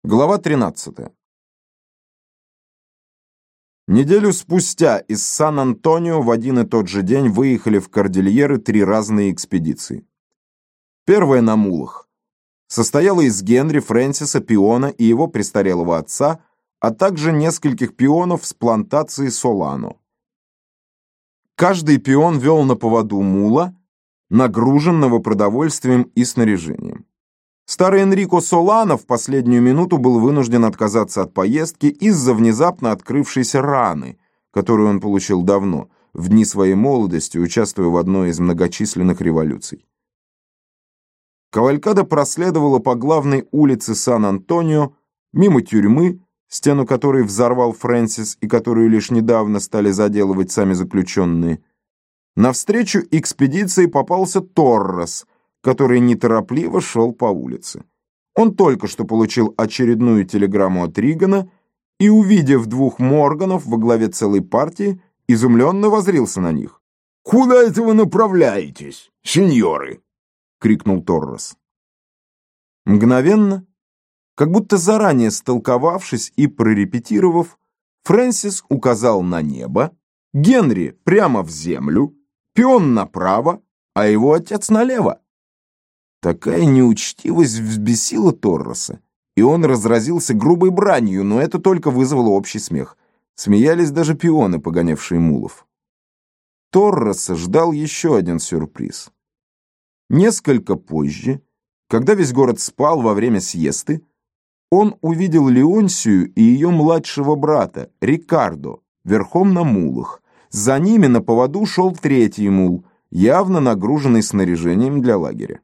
Глава 13. Неделю спустя из Сан-Антонио в один и тот же день выехали в Кордильеры 3 разные экспедиции. Первая на мулах состояла из Генри, Фрэнсиса, Пиона и его престарелого отца, а также нескольких пионов с плантации Солано. Каждый пион вел на поводу мула, нагруженного продовольствием и снаряжением. Старый Энрико Солано в последнюю минуту был вынужден отказаться от поездки из-за внезапно открывшейся раны, которую он получил давно, в дни своей молодости, участвуя в одной из многочисленных революций. Кавалькада проследовала по главной улице Сан-Антонио, мимо тюрьмы, стену которой взорвал Фрэнсис и которую лишь недавно стали заделывать сами заключенные. Навстречу экспедиции попался Торрес, который неторопливо шел по улице. Он только что получил очередную телеграмму от Ригана и, увидев 2 Морганов во главе целой партии, изумленно воззрился на них. «Куда это вы направляетесь, сеньоры?» — крикнул Торрес. Мгновенно, как будто заранее столковавшись и прорепетировав, Фрэнсис указал на небо, Генри прямо в землю, Пион направо, а его отец налево. Такая неучтивость взбесила Торреса, и он разразился грубой бранью, но это только вызвало общий смех. Смеялись даже пионы, погонявшие мулов. Торреса ждал еще один сюрприз. Несколько позже, когда весь город спал во время сиесты, он увидел Леонсию и ее младшего брата, Рикардо, верхом на мулах. За ними на поводу шел 3-й мул, явно нагруженный снаряжением для лагеря.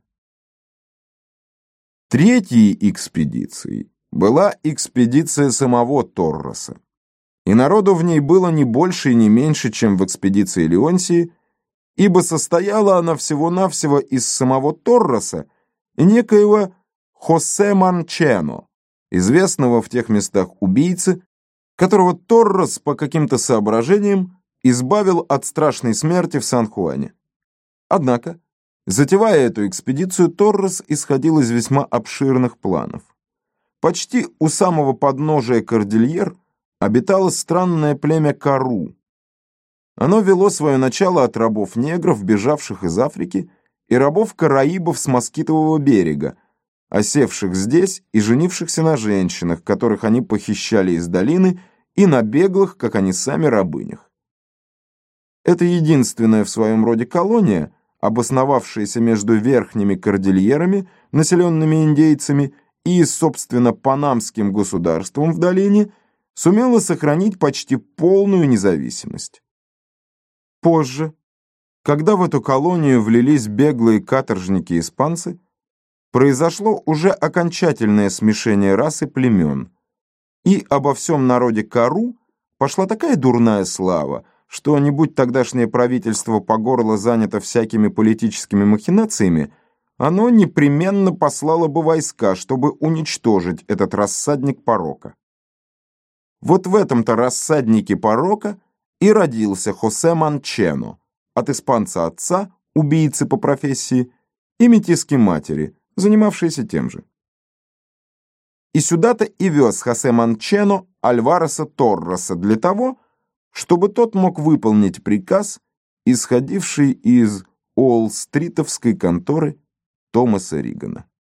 3-й экспедицией была экспедиция самого Торреса, и народу в ней было не больше и не меньше, чем в экспедиции Леонсии, ибо состояла она всего-навсего из самого Торреса и некоего Хосе Манчено, известного в тех местах убийцы, которого Торрес по каким-то соображениям избавил от страшной смерти в Сан-Хуане. Однако, затевая эту экспедицию, Торрес исходил из весьма обширных планов. Почти у самого подножия Кордильер обитало странное племя Кару. Оно вело свое начало от рабов-негров, бежавших из Африки, и рабов-караибов с Москитового берега, осевших здесь и женившихся на женщинах, которых они похищали из долины, и на беглых, как они сами, рабынях. Это единственная в своем роде колония, обосновавшаяся между верхними кордильерами, населенными индейцами, и, собственно, Панамским государством в долине, сумела сохранить почти полную независимость. Позже, когда в эту колонию влились беглые каторжники-испанцы, произошло уже окончательное смешение рас и племен, и обо всем народе Кару пошла такая дурная слава, что, не будь тогдашнее правительство по горло занято всякими политическими махинациями, оно непременно послало бы войска, чтобы уничтожить этот рассадник порока. Вот в этом-то рассаднике порока и родился Хосе Манчено, от испанца отца, убийцы по профессии, и метиски матери, занимавшиеся тем же. И сюда-то и вез Хосе Манчено Альвареса Торреса для того, чтобы тот мог выполнить приказ, исходивший из Уолл-стритовской конторы Томаса Ригана.